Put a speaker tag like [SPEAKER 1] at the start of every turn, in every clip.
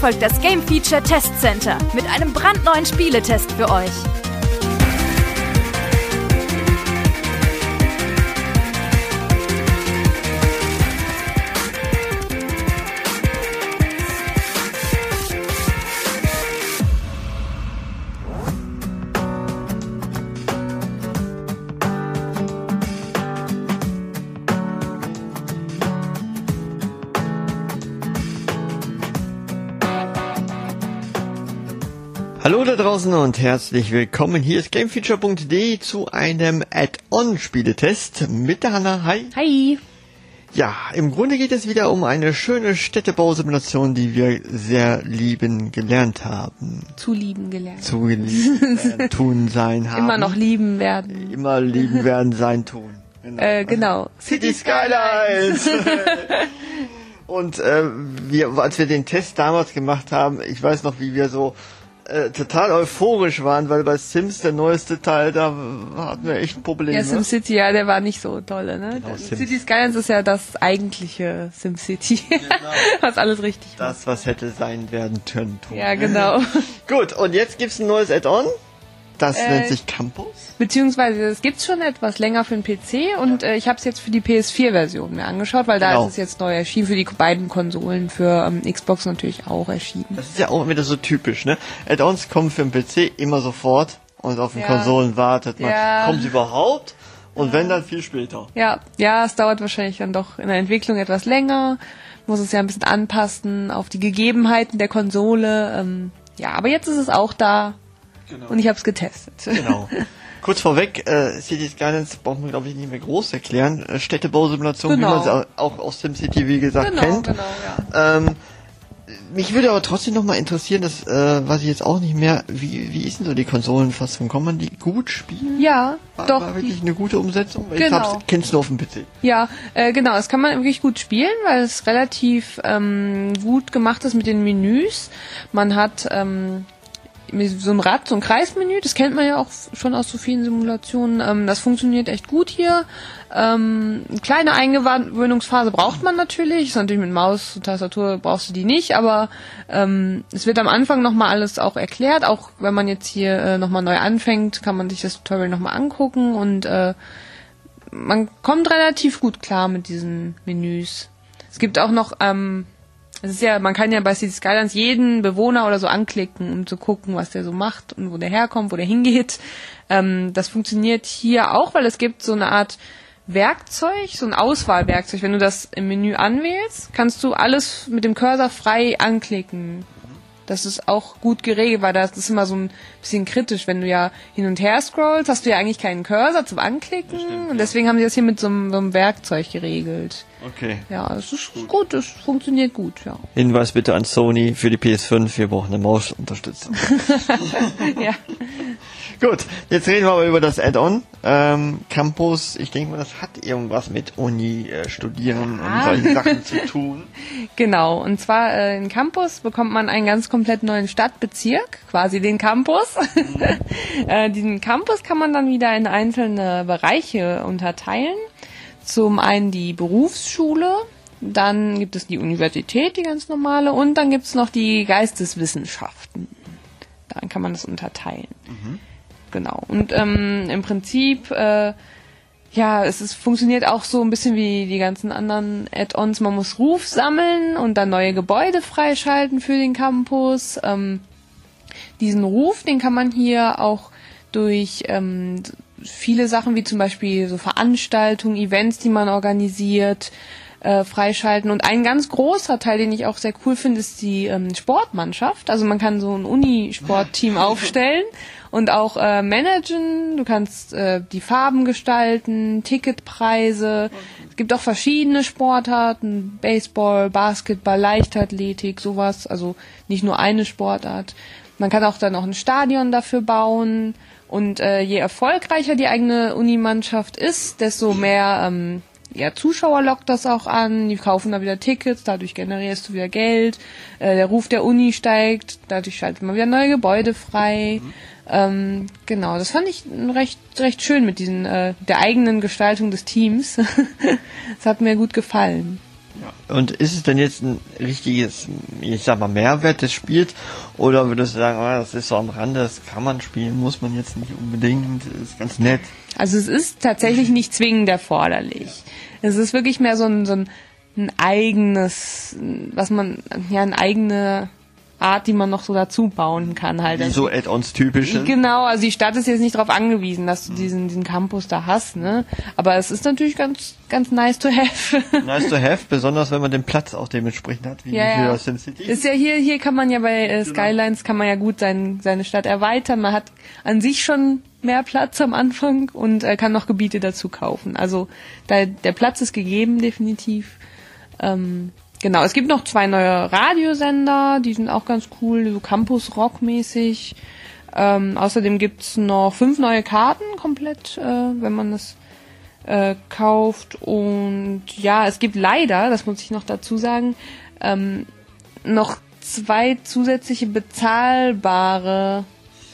[SPEAKER 1] folgt das Game Feature Test Center mit einem brandneuen Spieletest für euch.
[SPEAKER 2] Hallo da draußen und herzlich willkommen. Hier ist GameFeature.de zu einem Add-on-Spieletest mit der Hanna. Hi.
[SPEAKER 3] Hi.
[SPEAKER 2] Ja, im Grunde geht es wieder um eine schöne Städtebausimulation, die wir sehr lieben gelernt haben.
[SPEAKER 3] Zu lieben gelernt.
[SPEAKER 2] Tun, sein, haben.
[SPEAKER 3] Immer noch lieben werden.
[SPEAKER 2] Immer lieben werden, sein, tun.
[SPEAKER 3] Genau.
[SPEAKER 2] City Skylines! Und als wir den Test damals gemacht haben, ich weiß noch, wie wir so total euphorisch waren, weil bei Sims, der neueste Teil, da hatten wir echt ein Problem.
[SPEAKER 3] Ja, SimCity, ja, der war nicht so toll, ne?
[SPEAKER 2] Genau,
[SPEAKER 3] City Skylines ist ja das eigentliche SimCity, genau. Was alles richtig macht.
[SPEAKER 2] Das, was hätte sein werden können.
[SPEAKER 3] Ja, genau.
[SPEAKER 2] Gut, und jetzt gibt's ein neues Add-on, das nennt sich Campus.
[SPEAKER 3] Beziehungsweise, es gibt's schon etwas länger für den PC und ich habe es jetzt für die PS4-Version mir angeschaut, weil da ist es jetzt neu erschienen, für die beiden Konsolen, für Xbox natürlich auch erschienen.
[SPEAKER 2] Das ist ja auch wieder so typisch, ne? Add-ons kommen für den PC immer sofort und auf den Konsolen wartet man. Kommen sie überhaupt? Und wenn, dann viel später.
[SPEAKER 3] Ja, es dauert wahrscheinlich dann doch in der Entwicklung etwas länger, muss es ja ein bisschen anpassen auf die Gegebenheiten der Konsole. Aber jetzt ist es auch da. Genau. Und ich habe es getestet.
[SPEAKER 2] Genau. Kurz vorweg, City Skylines braucht man, glaube ich, nicht mehr groß erklären. Städtebausimulation, wie man sie auch aus SimCity, wie gesagt, kennt. Genau, ja. Mich würde aber trotzdem noch mal interessieren, das weiß ich jetzt auch nicht mehr, wie ist denn so die Konsolenfassung? Kann man die gut spielen?
[SPEAKER 3] Ja, doch.
[SPEAKER 2] War wirklich eine gute Umsetzung?
[SPEAKER 3] Genau.
[SPEAKER 2] Ich kenn's nur auf dem PC.
[SPEAKER 3] Ja, genau, das kann man wirklich gut spielen, weil es relativ gut gemacht ist mit den Menüs. Man hat so ein Rad, so ein Kreismenü, das kennt man ja auch schon aus so vielen Simulationen. Das funktioniert echt gut hier. Kleine Eingewöhnungsphase braucht man natürlich. Ist natürlich mit Maus und Tastatur brauchst du die nicht, aber es wird am Anfang nochmal alles auch erklärt. Auch wenn man jetzt hier nochmal neu anfängt, kann man sich das Tutorial nochmal angucken und man kommt relativ gut klar mit diesen Menüs. Es gibt auch noch es ist ja, man kann ja bei City Skylines jeden Bewohner oder so anklicken, um zu gucken, was der so macht und wo der herkommt, wo der hingeht. Das funktioniert hier auch, weil es gibt so eine Art Werkzeug, so ein Auswahlwerkzeug. Wenn du das im Menü anwählst, kannst du alles mit dem Cursor frei anklicken. Das ist auch gut geregelt, weil das ist immer so ein bisschen kritisch. Wenn du ja hin und her scrollst, hast du ja eigentlich keinen Cursor zum Anklicken. Stimmt, und deswegen haben sie das hier mit so einem Werkzeug geregelt.
[SPEAKER 2] Okay.
[SPEAKER 3] Ja, das ist gut, das funktioniert gut, ja.
[SPEAKER 2] Hinweis bitte an Sony für die PS5, wir brauchen eine Mausunterstützung.
[SPEAKER 3] Ja.
[SPEAKER 2] Gut, jetzt reden wir aber über das Add-on. Campus, ich denke mal, das hat irgendwas mit Uni, Studieren und solchen Sachen zu tun.
[SPEAKER 3] Genau, und zwar in Campus bekommt man einen ganz komplett neuen Stadtbezirk, quasi den Campus. Diesen Campus kann man dann wieder in einzelne Bereiche unterteilen. Zum einen die Berufsschule, dann gibt es die Universität, die ganz normale, und dann gibt es noch die Geisteswissenschaften. Daran kann man das unterteilen. Mhm. Genau. Und im Prinzip, funktioniert auch so ein bisschen wie die ganzen anderen Add-ons. Man muss Ruf sammeln und dann neue Gebäude freischalten für den Campus. Diesen Ruf, den kann man hier auch durch viele Sachen wie zum Beispiel so Veranstaltungen, Events, die man organisiert, freischalten. Und ein ganz großer Teil, den ich auch sehr cool finde, ist die Sportmannschaft. Also man kann so ein Unisportteam aufstellen und auch managen. Du kannst die Farben gestalten, Ticketpreise. Es gibt auch verschiedene Sportarten, Baseball, Basketball, Leichtathletik, sowas. Also nicht nur eine Sportart. Man kann auch dann noch ein Stadion dafür bauen. Und je erfolgreicher die eigene Unimannschaft ist, desto mehr Zuschauer lockt das auch an. Die kaufen da wieder Tickets, dadurch generierst du wieder Geld. Der Ruf der Uni steigt, dadurch schaltet man wieder neue Gebäude frei. Genau, das fand ich recht schön mit diesen der eigenen Gestaltung des Teams. Das hat mir gut gefallen.
[SPEAKER 2] Ja. Und ist es denn jetzt ein richtiges, ich sag mal, Mehrwert des Spiels? Oder würdest du sagen, das ist so am Rande, das kann man spielen, muss man jetzt nicht unbedingt, ist ganz nett?
[SPEAKER 3] Also es ist tatsächlich nicht zwingend erforderlich. Es ist wirklich mehr so ein eigenes, eine eigene Art, die man noch so dazu bauen kann halt.
[SPEAKER 2] Wie so Add-ons typische.
[SPEAKER 3] Genau, also die Stadt ist jetzt nicht darauf angewiesen, dass du diesen Campus da hast, ne? Aber es ist natürlich ganz nice to have.
[SPEAKER 2] Nice to have, besonders wenn man den Platz auch dementsprechend hat, wie für SimCity.
[SPEAKER 3] Ist ja hier kann man ja bei Skylines kann man ja gut seine Stadt erweitern. Man hat an sich schon mehr Platz am Anfang und kann noch Gebiete dazu kaufen. Also der Platz ist gegeben, definitiv. Genau, es gibt noch 2 neue Radiosender, die sind auch ganz cool, so Campus-Rock-mäßig. Außerdem gibt's noch 5 neue Karten komplett, wenn man das kauft. Und ja, es gibt leider, das muss ich noch dazu sagen, noch 2 zusätzliche bezahlbare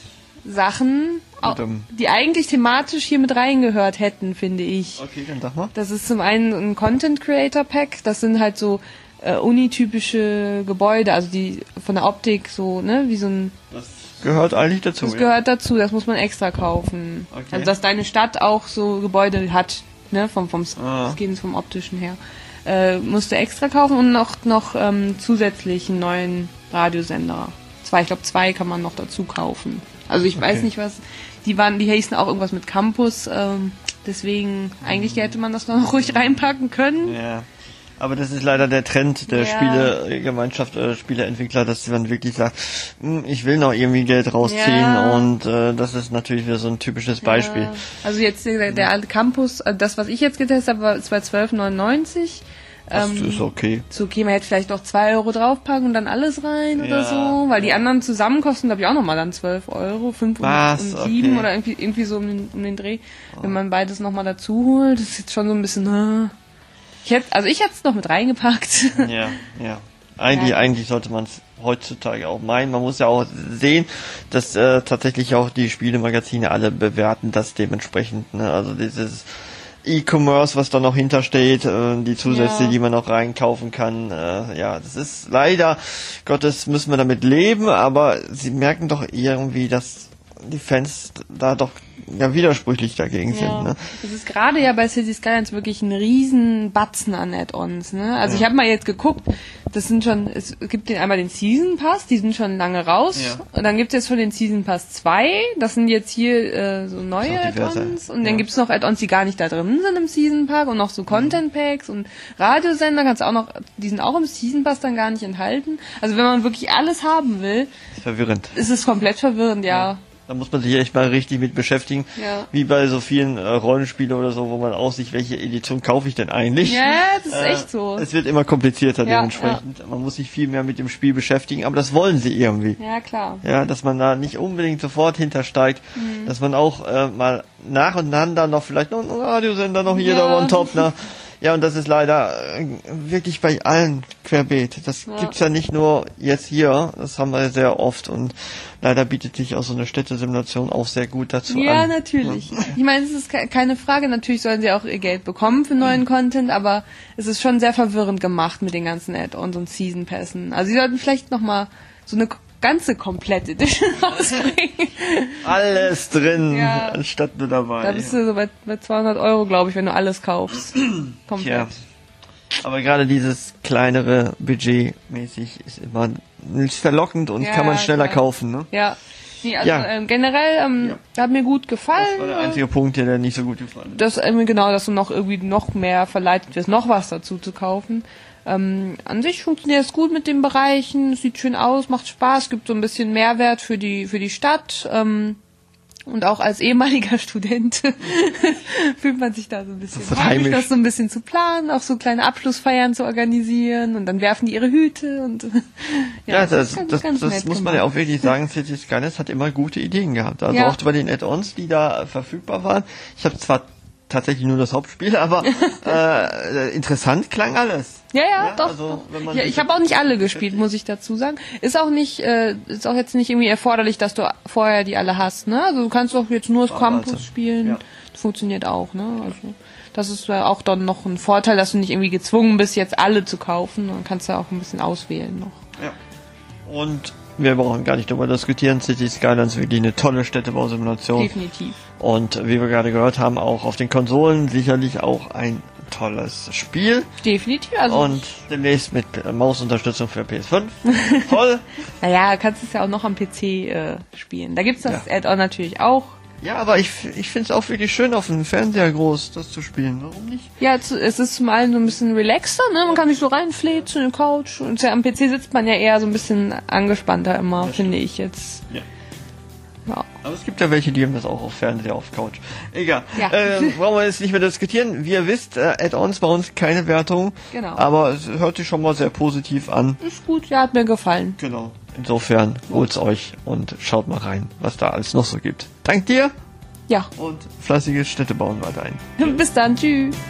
[SPEAKER 3] Sachen, die eigentlich thematisch hier mit reingehört hätten, finde ich.
[SPEAKER 2] Okay, dann sag mal.
[SPEAKER 3] Das ist zum einen ein Content Creator Pack, das sind halt so unitypische Gebäude, also die von der Optik so, ne, wie so ein...
[SPEAKER 2] Das gehört eigentlich dazu.
[SPEAKER 3] Das gehört dazu, das muss man extra kaufen. Okay. Also dass deine Stadt auch so Gebäude hat, ne, vom optischen her. Musst du extra kaufen und noch zusätzlich einen neuen Radiosender. Ich glaube 2 kann man noch dazu kaufen. Also ich weiß nicht was, die hießen auch irgendwas mit Campus, deswegen eigentlich hätte man das noch ruhig reinpacken können.
[SPEAKER 2] Ja. Aber das ist leider der Trend der Spielegemeinschaft, Spieleentwickler, dass man wirklich sagt, ich will noch irgendwie Geld rausziehen und das ist natürlich wieder so ein typisches Beispiel.
[SPEAKER 3] Ja. Also jetzt der Campus, das was ich jetzt getestet habe, war 12,99 €.
[SPEAKER 2] Das ist okay.
[SPEAKER 3] So, okay, man hätte vielleicht noch 2 € draufpacken und dann alles rein oder so, weil die anderen zusammen kosten, glaube ich, auch nochmal dann 12 €, 5 und 7 oder irgendwie so um den Dreh, wenn man beides nochmal dazu holt. Das ist jetzt schon so ein bisschen, ich hätte es noch mit reingepackt.
[SPEAKER 2] Ja. Eigentlich sollte man es heutzutage auch meinen. Man muss ja auch sehen, dass tatsächlich auch die Spielemagazine alle bewerten das dementsprechend. Ne? Also dieses E-Commerce, was da noch hintersteht, die Zusätze, die man noch reinkaufen kann. Das ist leider Gottes, müssen wir damit leben, aber sie merken doch irgendwie, dass die Fans da doch widersprüchlich dagegen sind. Ne?
[SPEAKER 3] Das ist gerade ja bei Cities Skylines wirklich ein riesen Batzen an Add-ons. Ne? Also ich habe mal jetzt geguckt, es gibt einmal den Season Pass, die sind schon lange raus. Ja. Und dann gibt es jetzt schon den Season Pass 2, das sind jetzt hier so neue Add-ons. Und dann gibt es noch Add-ons, die gar nicht da drin sind im Season Pack und noch so Content Packs und Radiosender die sind auch im Season Pass dann gar nicht enthalten. Also wenn man wirklich alles haben will, ist es komplett verwirrend, ja.
[SPEAKER 2] Da muss man sich echt mal richtig mit beschäftigen. Ja. Wie bei so vielen Rollenspielen oder so, wo man auch sich, welche Edition kaufe ich denn eigentlich?
[SPEAKER 3] Ja, das ist echt so.
[SPEAKER 2] Es wird immer komplizierter dementsprechend. Ja. Man muss sich viel mehr mit dem Spiel beschäftigen, aber das wollen sie irgendwie.
[SPEAKER 3] Ja, klar.
[SPEAKER 2] Ja, dass man da nicht unbedingt sofort hintersteigt, dass man auch mal nacheinander noch vielleicht noch einen Radiosender noch hier da on top, ne? Ja, und das ist leider wirklich bei allen querbeet. Das gibt's ja nicht nur jetzt hier, das haben wir sehr oft und leider bietet sich auch so eine Städtesimulation auch sehr gut dazu an.
[SPEAKER 3] Ja, natürlich. Ich meine, es ist keine Frage, natürlich sollen sie auch ihr Geld bekommen für neuen Content, aber es ist schon sehr verwirrend gemacht mit den ganzen Add-ons und Season Passen. Also sie sollten vielleicht nochmal so eine ganze komplette Edition rausbringen.
[SPEAKER 2] Alles drin, anstatt nur dabei.
[SPEAKER 3] Da bist du so bei 200 €, glaube ich, wenn du alles kaufst. Komplett.
[SPEAKER 2] Ja. Aber gerade dieses kleinere Budget mäßig ist immer verlockend und kann man schneller kaufen, ne?
[SPEAKER 3] Ja. Nee, also generell hat mir gut gefallen.
[SPEAKER 2] Das war der einzige Punkt, der nicht so gut gefallen ist.
[SPEAKER 3] Dass du noch irgendwie noch mehr verleitet wirst, noch was dazu zu kaufen. An sich funktioniert es gut mit den Bereichen, sieht schön aus, macht Spaß, gibt so ein bisschen Mehrwert für die Stadt. Und auch als ehemaliger Student fühlt man sich da so ein bisschen heimisch, das so ein bisschen zu planen, auch so kleine Abschlussfeiern zu organisieren und dann werfen die ihre Hüte und
[SPEAKER 2] das muss man ja auch wirklich sagen, Cities Skylines hat immer gute Ideen gehabt. Also auch bei den Add-ons, die da verfügbar waren. Ich habe zwar tatsächlich nur das Hauptspiel, aber interessant klang alles.
[SPEAKER 3] Ja, doch. Also, ich habe auch nicht alle gespielt, muss ich dazu sagen. Ist auch jetzt nicht irgendwie erforderlich, dass du vorher die alle hast, ne? Also du kannst doch jetzt nur das Campus spielen. Ja. Das funktioniert auch, ne? Also Das ist ja auch dann noch ein Vorteil, dass du nicht irgendwie gezwungen bist, jetzt alle zu kaufen. Dann kannst du auch ein bisschen auswählen noch.
[SPEAKER 2] Ja. Und wir brauchen gar nicht darüber diskutieren. City Skylines ist wirklich eine tolle Städtebausimulation.
[SPEAKER 3] Definitiv.
[SPEAKER 2] Und wie wir gerade gehört haben, auch auf den Konsolen sicherlich auch ein tolles Spiel.
[SPEAKER 3] Definitiv. Also
[SPEAKER 2] und demnächst mit Mausunterstützung für PS5. Toll.
[SPEAKER 3] Naja, kannst es ja auch noch am PC spielen. Da gibt's das Add-on natürlich auch.
[SPEAKER 2] Ja, aber ich finde es auch wirklich schön, auf dem Fernseher groß das zu spielen. Warum nicht?
[SPEAKER 3] Ja, es ist zum einen so ein bisschen relaxter, ne? Man kann sich so reinfläzen in die Couch. Und am PC sitzt man ja eher so ein bisschen angespannter immer, finde ich jetzt. Ja.
[SPEAKER 2] Ja. Aber es gibt ja welche, die haben das auch auf Fernseher, auf Couch. Egal. Ja. Brauchen wir jetzt nicht mehr diskutieren. Wie ihr wisst, Add-ons bei uns keine Wertung. Genau. Aber es hört sich schon mal sehr positiv an.
[SPEAKER 3] Ist gut, ja, hat mir gefallen.
[SPEAKER 2] Genau. Insofern holt's euch und schaut mal rein, was da alles noch so gibt. Dank dir.
[SPEAKER 3] Ja.
[SPEAKER 2] Und fleißiges Städtebauen weiterhin.
[SPEAKER 3] Bis dann, tschüss.